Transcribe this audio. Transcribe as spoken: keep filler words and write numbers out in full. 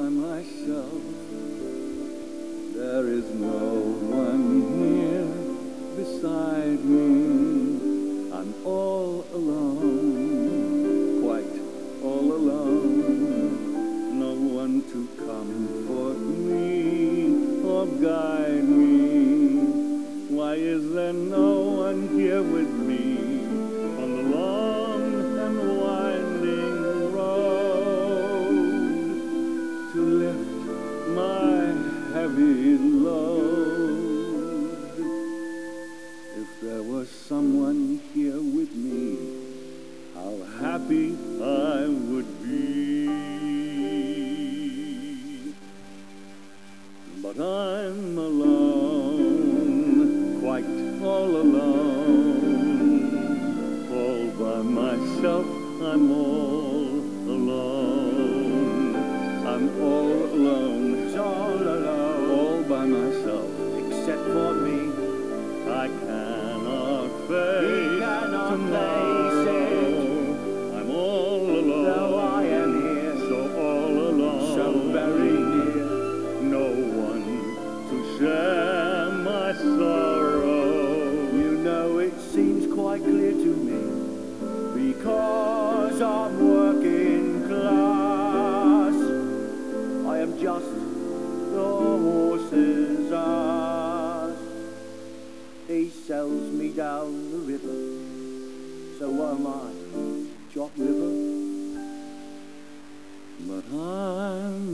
myself. There is no one here beside me. I'm all alone, quite all alone. No one to comfort me or guide me. Why is there no one here with me on the long and winding road to lift my heavy load? If there was someone here with me, how happy I would be. But I'm alone, quite all alone. All by myself, I'm all alone. I'm all alone, all alone, all by myself. Except for me, I cannot face we cannot tomorrow. face it. I'm all alone, Though I am here, so all alone, so very near. no one to share my sorrow. You know it seems quite clear to me, because I'm working class. I am just the horse's ass. He sells me down the river, so what am I, Jock Liver? But I'm